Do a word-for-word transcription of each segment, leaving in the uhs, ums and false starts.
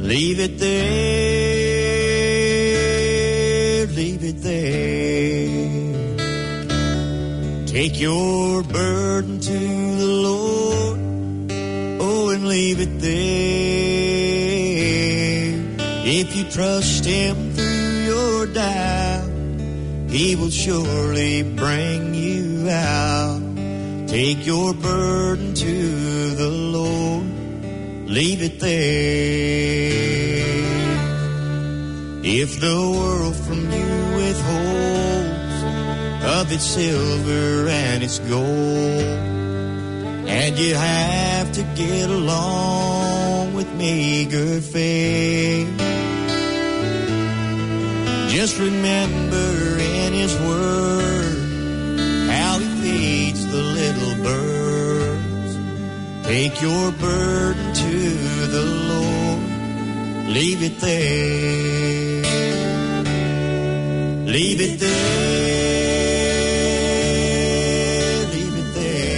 Leave it there, leave it there. Take your burden to the Lord, oh, and leave it there. If you trust Him through your doubt, He will surely bring you out. Take your burden to the Lord, leave it there. If the world from you withholds of its silver and its gold, and you have to get along with meager fare, just remember in His Word how He feeds the little birds. Take your burden to the Lord, leave it there. Leave it there, leave it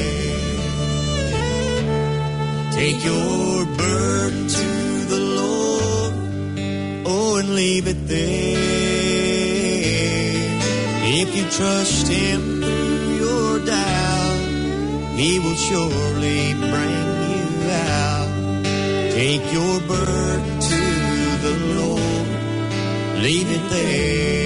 there. Take your burden to the Lord, oh, and leave it there. If you trust Him through your doubt, He will surely bring you out. Take your burden to the Lord, leave it there.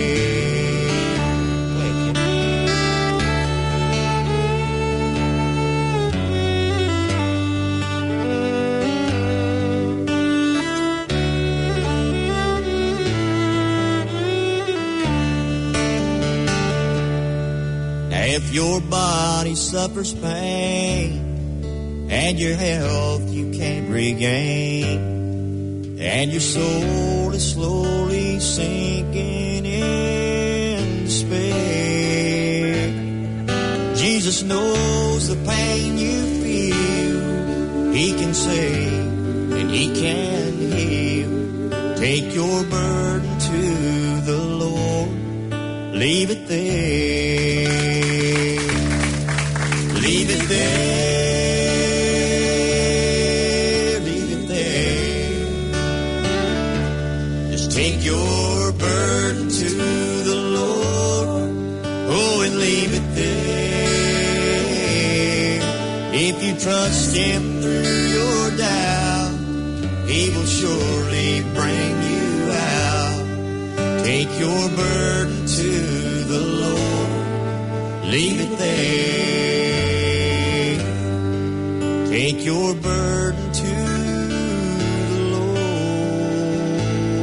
If your body suffers pain and your health you can't regain, and your soul is slowly sinking in despair, Jesus knows the pain you feel. He can save and He can heal. Take your burden to the Lord, leave it there. Leave it there, leave it there. Just take your burden to the Lord, oh, and leave it there. If you trust Him through your doubt, He will surely bring you out. Take your burden to the Lord, leave it there. Take your burden to the Lord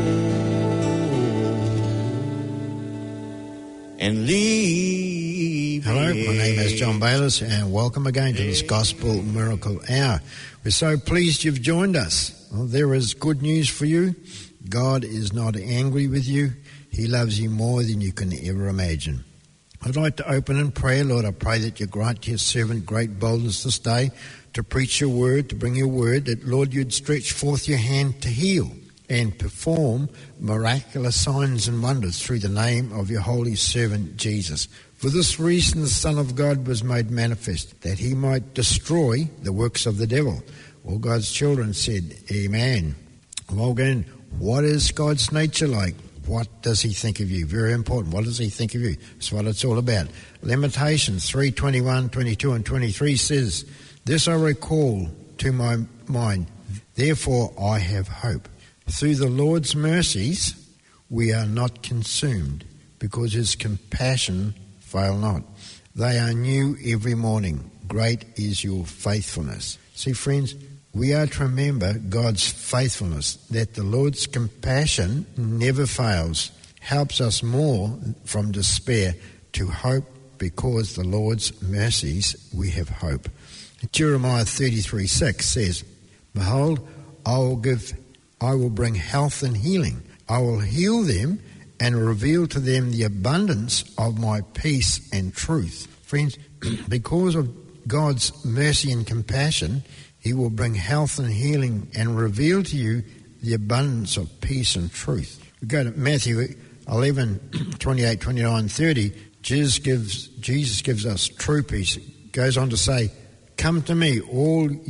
and leave Hello, it. my name is John Bayliss, and welcome again to this Gospel Miracle Hour. We're so pleased you've joined us. Well, there is good news for you. God is not angry with you. He loves you more than you can ever imagine. I'd like to open in prayer. Lord, I pray that you grant your servant great boldness this day to preach your word, to bring your word, that, Lord, you'd stretch forth your hand to heal and perform miraculous signs and wonders through the name of your holy servant Jesus. For this reason the Son of God was made manifest, that he might destroy the works of the devil. All God's children said, Amen. Well, again, what is God's nature like? What does he think of you? Very important. What does he think of you? That's what it's all about. Lamentations three twenty-one, twenty-two and twenty-three says, this I recall to my mind, therefore I have hope. Through the Lord's mercies we are not consumed, because his compassion fail not. They are new every morning. Great is your faithfulness. See, friends, we are to remember God's faithfulness, that the Lord's compassion never fails, helps us more from despair to hope, because the Lord's mercies we have hope. Jeremiah thirty-three six says, behold, I will give, I will bring health and healing. I will heal them and reveal to them the abundance of my peace and truth. Friends, because of God's mercy and compassion, he will bring health and healing and reveal to you the abundance of peace and truth. We go to Matthew eleven, twenty-eight, twenty-nine, thirty. Jesus gives, Jesus gives us true peace. He goes on to say, come to me, all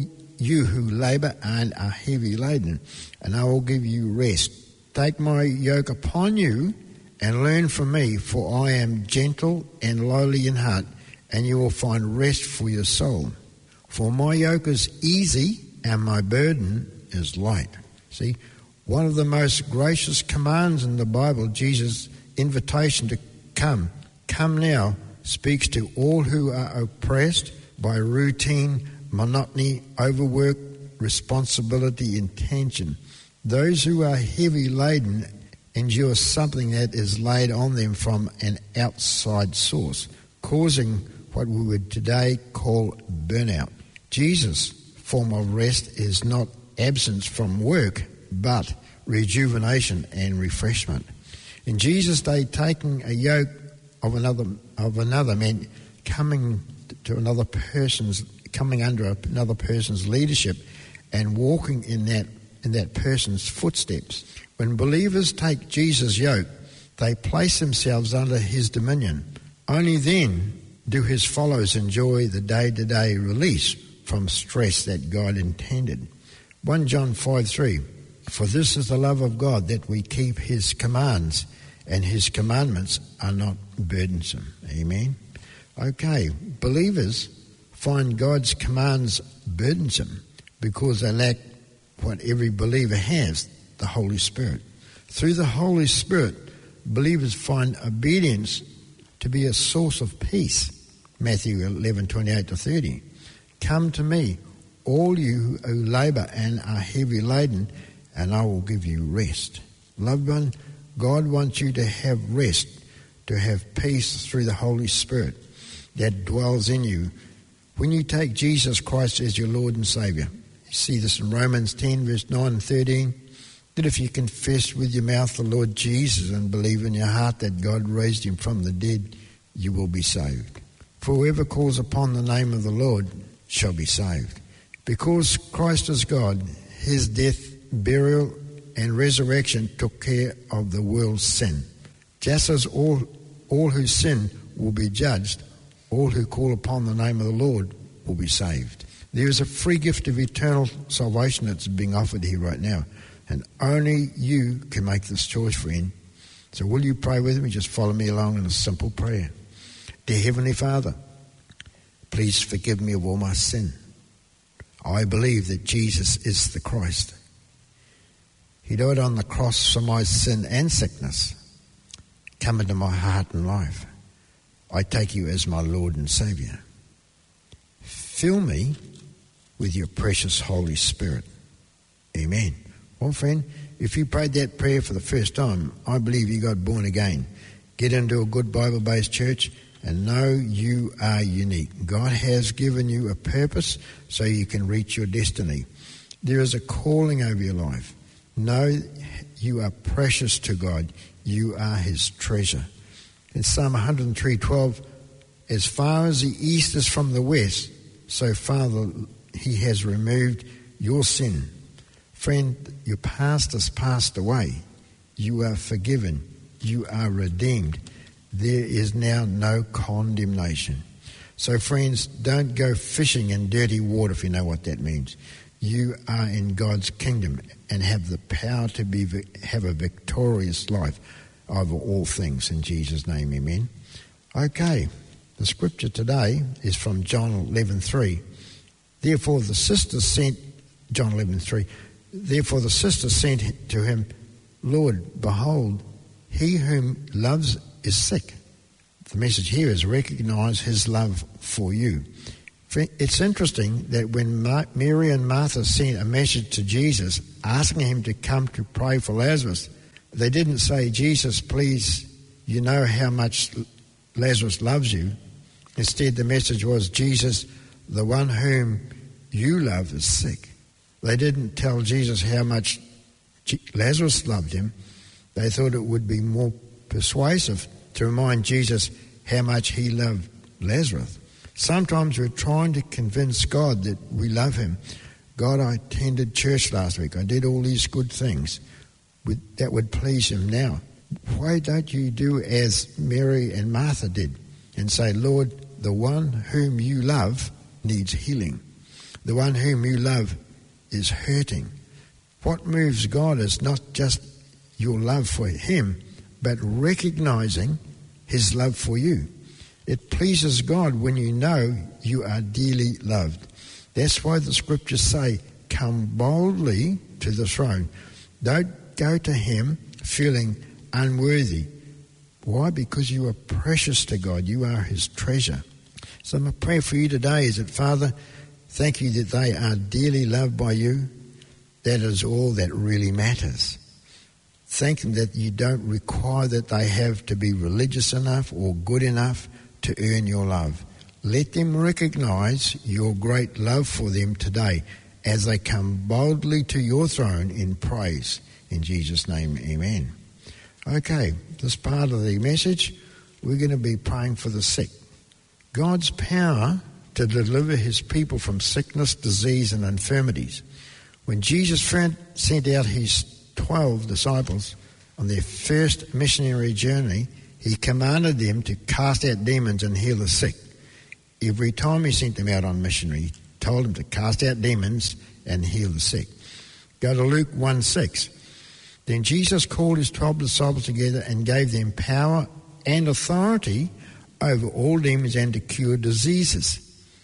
you who labour and are heavy laden, and I will give you rest. Take my yoke upon you and learn from me, for I am gentle and lowly in heart, and you will find rest for your soul. For my yoke is easy and my burden is light. See, one of the most gracious commands in the Bible, Jesus' invitation to come, come now, speaks to all who are oppressed by routine, monotony, overwork, responsibility, and tension. Those who are heavy laden endure something that is laid on them from an outside source, causing what we would today call burnout. Jesus' form of rest is not absence from work, but rejuvenation and refreshment. In Jesus' day, taking a yoke of another of another meant coming to another person's, coming under another person's leadership and walking in that in that person's footsteps. When believers take Jesus' yoke, they place themselves under his dominion. Only then do his followers enjoy the day-to-day release from stress that God intended. First John five three, for this is the love of God, that we keep his commands, and his commandments are not burdensome. Amen. Okay, believers find God's commands burdensome because they lack what every believer has, the Holy Spirit. Through the Holy Spirit, believers find obedience to be a source of peace. Matthew eleven twenty-eight to thirty. Come to me, all you who labour and are heavy laden, and I will give you rest. Loved one, God wants you to have rest, to have peace through the Holy Spirit that dwells in you. When you take Jesus Christ as your Lord and Saviour, you see this in Romans ten, verse nine and thirteen, that if you confess with your mouth the Lord Jesus and believe in your heart that God raised him from the dead, you will be saved. For whoever calls upon the name of the Lord shall be saved. Because Christ is God, his death, burial, and resurrection took care of the world's sin. Just as all, all who sin will be judged, all who call upon the name of the Lord will be saved. There is a free gift of eternal salvation that's being offered here right now, and only you can make this choice, friend. So will you pray with me? Just follow me along in a simple prayer. Dear Heavenly Father, please forgive me of all my sin. I believe that Jesus is the Christ. He died on the cross for my sin and sickness. Come into my heart and life. I take you as my Lord and Saviour. Fill me with your precious Holy Spirit. Amen. Well, friend, if you prayed that prayer for the first time, I believe you got born again. Get into a good Bible-based church and know you are unique. God has given you a purpose so you can reach your destiny. There is a calling over your life. Know you are precious to God. You are his treasure. In Psalm one oh three twelve, as far as the east is from the west, so far the, he has removed your sin. Friend, your past has passed away. You are forgiven. You are redeemed. There is now no condemnation. So friends, don't go fishing in dirty water, if you know what that means. You are in God's kingdom and have the power to be have a victorious life over all things. In Jesus' name, amen. Okay, the scripture today is from John eleven three. Therefore the sisters sent, John eleven three, therefore the sisters sent to him, Lord, behold, he whom loves is sick. The message here is recognize his love for you. It's interesting that when Mary and Martha sent a message to Jesus asking him to come to pray for Lazarus, they didn't say, Jesus, please, you know how much Lazarus loves you. Instead, the message was, Jesus, the one whom you love is sick. They didn't tell Jesus how much Lazarus loved him. They thought it would be more persuasive to remind Jesus how much he loved Lazarus. Sometimes we're trying to convince God that we love him. God, I attended church last week. I did all these good things that would please him now. Why don't you do as Mary and Martha did and say, Lord, the one whom you love needs healing. The one whom you love is hurting. What moves God is not just your love for him, but recognizing his love for you. It pleases God when you know you are dearly loved. That's why the scriptures say, come boldly to the throne. Don't go to him feeling unworthy. Why? Because you are precious to God. You are his treasure. So my prayer for you today is that, Father, thank you that they are dearly loved by you. That is all that really matters. Thank them that you don't require that they have to be religious enough or good enough to earn your love. Let them recognize your great love for them today as they come boldly to your throne in praise. In Jesus' name, amen. Okay, this part of the message, we're going to be praying for the sick. God's power to deliver his people from sickness, disease, and infirmities. When Jesus sent out his twelve disciples on their first missionary journey, he commanded them to cast out demons and heal the sick. Every time he sent them out on missionary, he told them to cast out demons and heal the sick. Go to Luke one six. Then Jesus called his twelve disciples together and gave them power and authority over all demons and to cure diseases.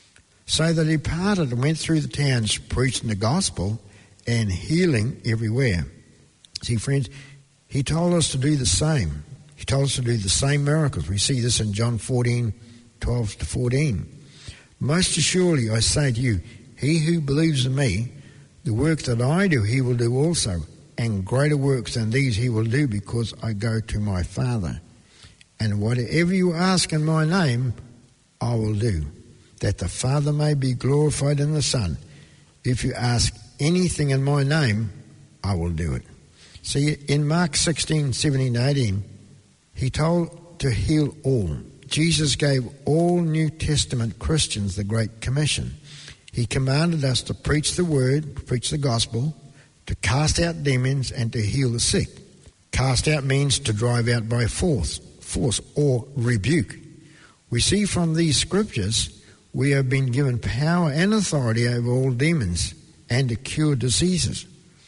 So they departed and went through the towns preaching the gospel and healing everywhere. See, friends, he told us to do the same. He told us to do the same miracles. We see this in John fourteen, twelve to fourteen. Most assuredly, I say to you, he who believes in me, the work that I do, he will do also, and greater works than these he will do, because I go to my Father. And whatever you ask in my name, I will do, that the Father may be glorified in the Son. If you ask anything in my name, I will do it. See, in Mark sixteen, seventeen, eighteen, he told to heal all. Jesus gave all New Testament Christians the Great Commission. He commanded us to preach the word, preach the gospel, to cast out demons and to heal the sick. Cast out means to drive out by force, force or rebuke. We see from these scriptures we have been given power and authority over all demons and to cure diseases.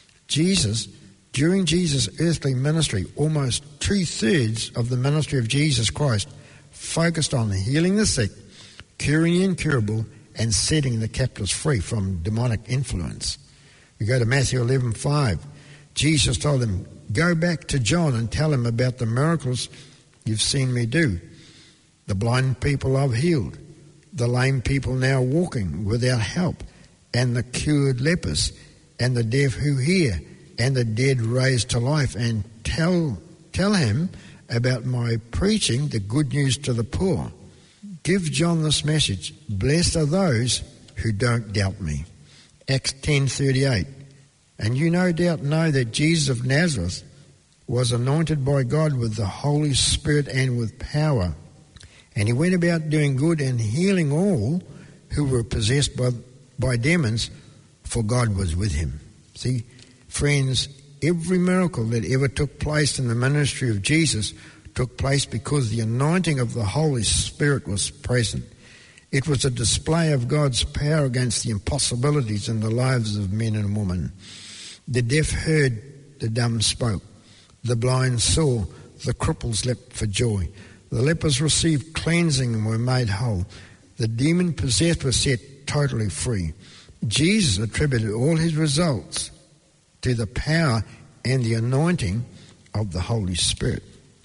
Jesus, during Jesus' earthly ministry, almost two-thirds of the ministry of Jesus Christ focused on healing the sick, curing the incurable, and setting the captives free from demonic influence. We go to Matthew eleven five. Jesus told them, go back to John and tell him about the miracles you've seen me do. The blind people I've healed, the lame people now walking without help, and the cured lepers, and the deaf who hear, and the dead raised to life, and tell tell him about my preaching the good news to the poor. Give John this message. Blessed are those who don't doubt me. Acts ten thirty-eight. And you no doubt know that Jesus of Nazareth was anointed by God with the Holy Spirit and with power. And he went about doing good and healing all who were possessed by, by demons, for God was with him. See, friends, every miracle that ever took place in the ministry of Jesus took place because the anointing of the Holy Spirit was present. It was a display of God's power against the impossibilities in the lives of men and women. The deaf heard, the dumb spoke. The blind saw, the cripples leapt for joy. The lepers received cleansing and were made whole. The demon-possessed were set totally free. Jesus attributed all his results to the power and the anointing of the Holy Spirit.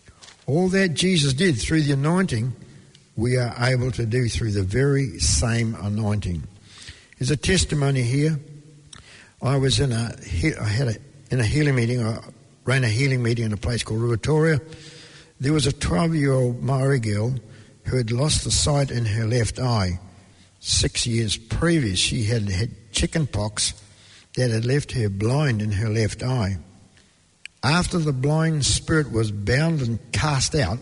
All that Jesus did through the anointing, we are able to do through the very same anointing. There's a testimony here. I was in a, I had a, in a healing meeting. I ran a healing meeting in a place called Ruatoria. There was a twelve-year-old Maori girl who had lost the sight in her left eye. Six years previous, she had had chicken pox that had left her blind in her left eye. After the blind spirit was bound and cast out,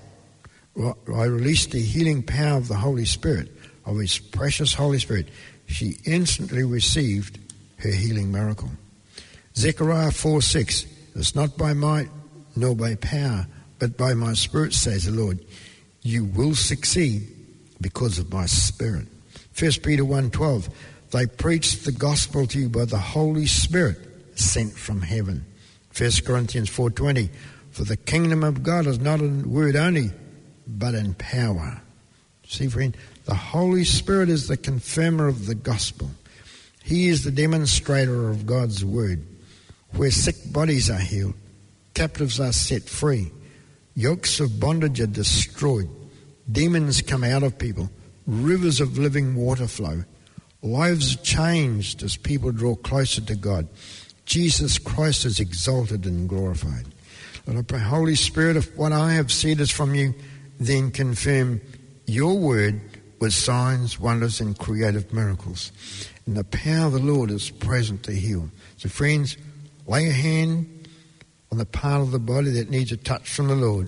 I released the healing power of the Holy Spirit, of his precious Holy Spirit. She instantly received her healing miracle. Zechariah four six, it's not by might nor by power, but by my Spirit, says the Lord. You will succeed because of my Spirit. First Peter one twelve, They preached the gospel to you by the Holy Spirit sent from heaven. First Corinthians four twenty, for the kingdom of God is not in word only, but in power. See, friend, the Holy Spirit is the confirmer of the gospel. He is the demonstrator of God's word. Where sick bodies are healed, captives are set free, yokes of bondage are destroyed, demons come out of people, rivers of living water flow, lives are changed as people draw closer to God. Jesus Christ is exalted and glorified. Lord, I pray, Holy Spirit, if what I have said is from you, then confirm your word with signs, wonders, and creative miracles. And the power of the Lord is present to heal. So friends, lay a hand on the part of the body that needs a touch from the Lord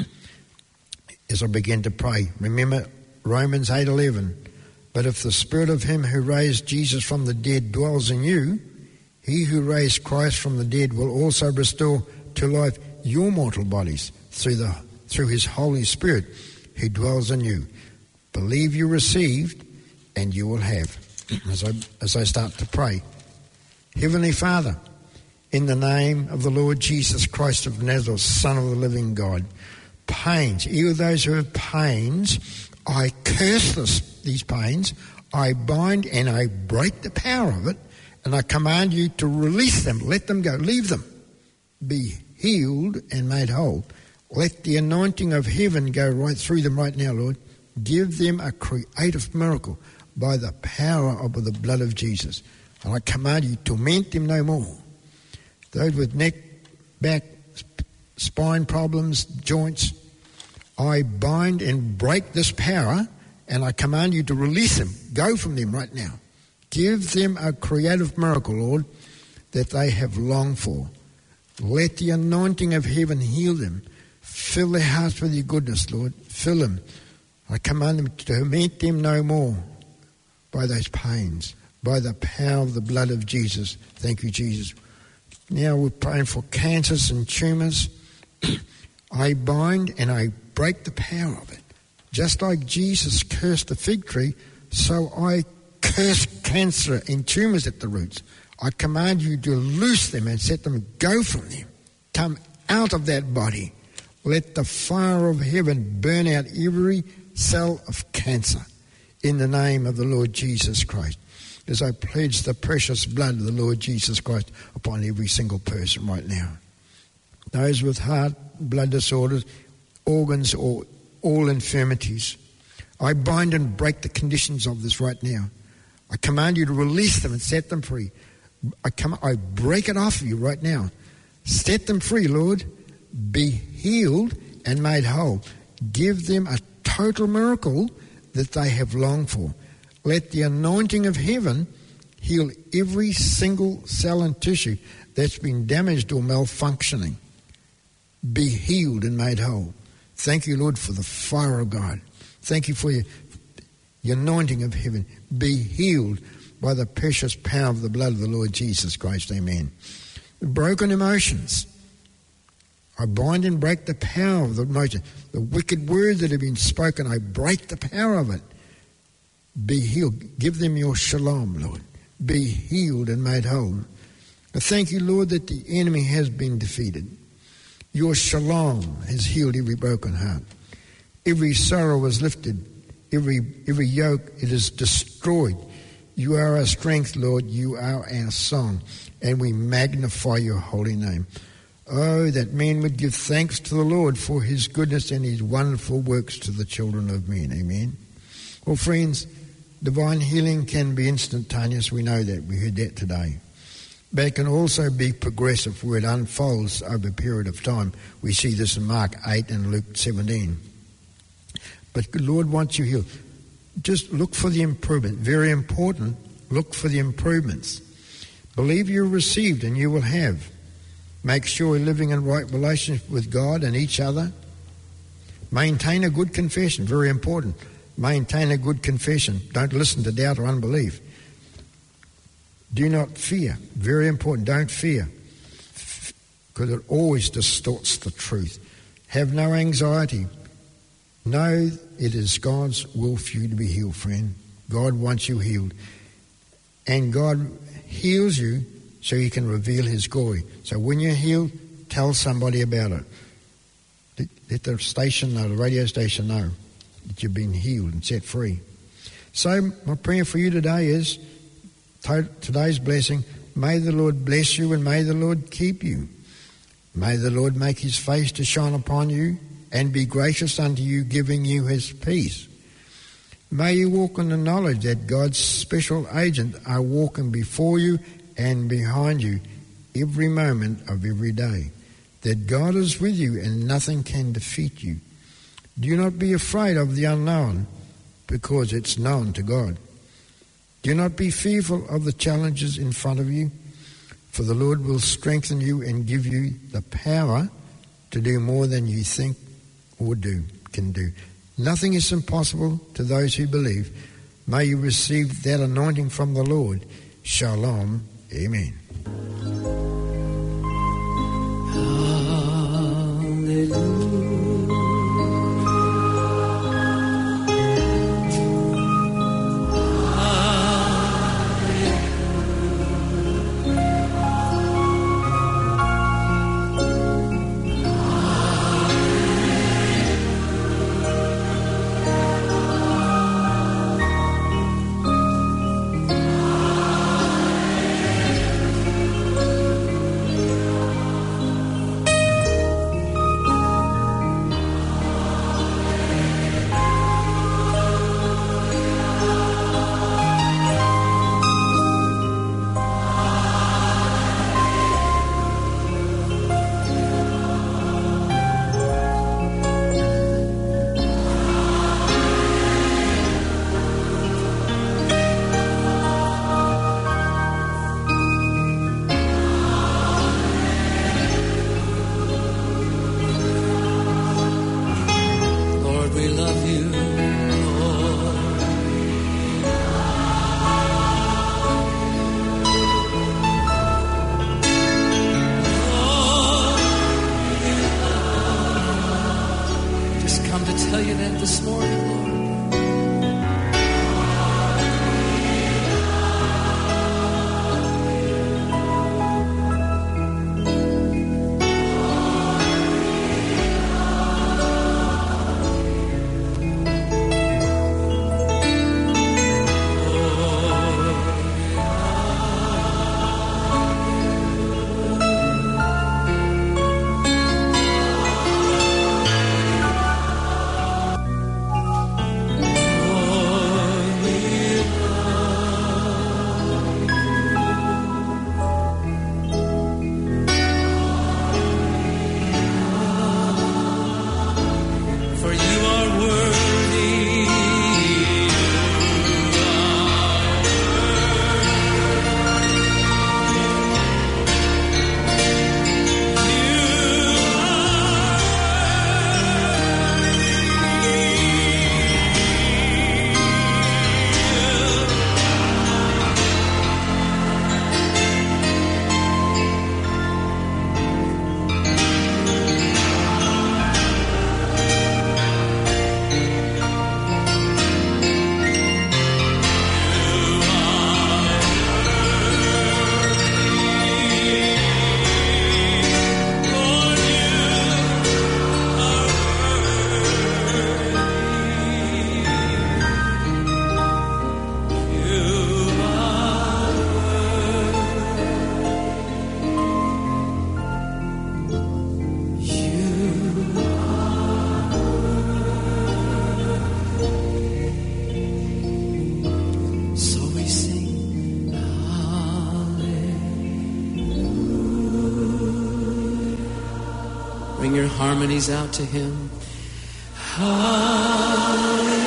as I begin to pray. Remember Romans eight eleven. But if the Spirit of him who raised Jesus from the dead dwells in you, he who raised Christ from the dead will also restore to life your mortal bodies through the through his Holy Spirit who dwells in you. Believe you received, and you will have. As I, as I start to pray. Heavenly Father, in the name of the Lord Jesus Christ of Nazareth, Son of the living God, pains, even those who have pains, I curse this, these pains, I bind and I break the power of it, and I command you to release them, let them go, leave them, be healed and made whole. Let the anointing of heaven go right through them right now, Lord. Give them a creative miracle by the power of the blood of Jesus. And I command you, torment them no more. Those with neck, back, spine problems, joints, I bind and break this power, and I command you to release them. Go from them right now. Give them a creative miracle, Lord, that they have longed for. Let the anointing of heaven heal them. Fill their hearts with your goodness, Lord. Fill them. I command them to torment them no more by those pains, by the power of the blood of Jesus. Thank you, Jesus. Now we're praying for cancers and tumours. I bind and I break the power of it. Just like Jesus cursed the fig tree, so I curse cancer and tumours at the roots. I command you to loose them and set them go from them. Come out of that body. Let the fire of heaven burn out every cell of cancer in the name of the Lord Jesus Christ. As I pledge the precious blood of the Lord Jesus Christ upon every single person right now. Those with heart, blood disorders, organs, or all infirmities. I bind and break the conditions of this right now. I command you to release them and set them free. I come, I break it off of you right now. Set them free, Lord. Be healed and made whole. Give them a total miracle that they have longed for. Let the anointing of heaven heal every single cell and tissue that's been damaged or malfunctioning. Be healed and made whole. Thank you, Lord, for the fire of God. Thank you for your, your anointing of heaven. Be healed by the precious power of the blood of the Lord Jesus Christ. Amen. The broken emotions. I bind and break the power of the emotion. The wicked words that have been spoken, I break the power of it. Be healed. Give them your shalom, Lord. Be healed and made whole. I thank you, Lord, that the enemy has been defeated. Your shalom has healed every broken heart. Every sorrow is lifted. Every, every yoke, it is destroyed. You are our strength, Lord. You are our song. And we magnify your holy name. Oh, that men would give thanks to the Lord for his goodness and his wonderful works to the children of men. Amen. Well, friends, divine healing can be instantaneous. We know that. We heard that today. But it can also be progressive, where it unfolds over a period of time. We see this in Mark eight and Luke seventeen. But the Lord wants you healed. Just look for the improvement. Very important. Look for the improvements. Believe you received and you will have. Make sure you're living in right relationship with God and each other. Maintain a good confession. Very important. Maintain a good confession. Don't listen to doubt or unbelief. Do not fear. Very important. Don't fear, because it always distorts the truth. Have no anxiety. Know it is God's will for you to be healed, friend. God wants you healed. And God heals you so He can reveal His glory. So when you're healed, tell somebody about it. Let, let the station know, the radio station know that you've been healed and set free. So my prayer for you today is, to, today's blessing, may the Lord bless you and may the Lord keep you. May the Lord make His face to shine upon you and be gracious unto you, giving you His peace. May you walk in the knowledge that God's special agents are walking before you and behind you every moment of every day. That God is with you and nothing can defeat you. Do not be afraid of the unknown, because it's known to God. Do not be fearful of the challenges in front of you, for the Lord will strengthen you and give you the power to do more than you think or do can do. Nothing is impossible to those who believe. May you receive that anointing from the Lord. Shalom. Amen. Hallelujah. Bring your harmonies out to Him. Hallelujah.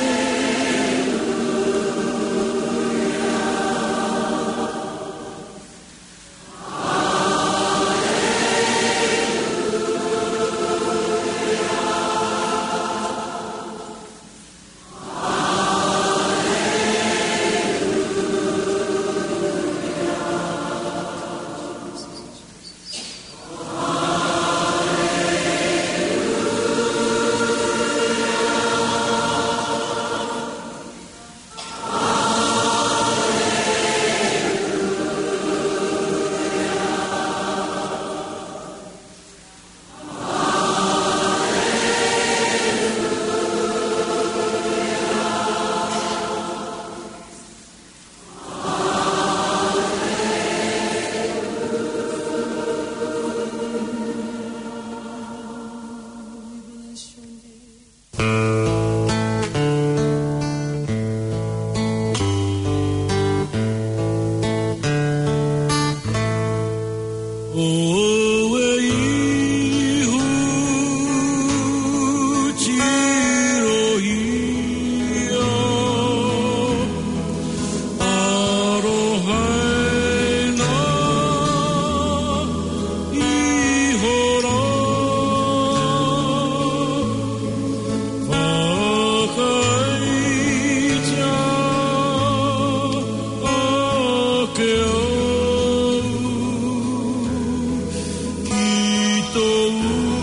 Cristo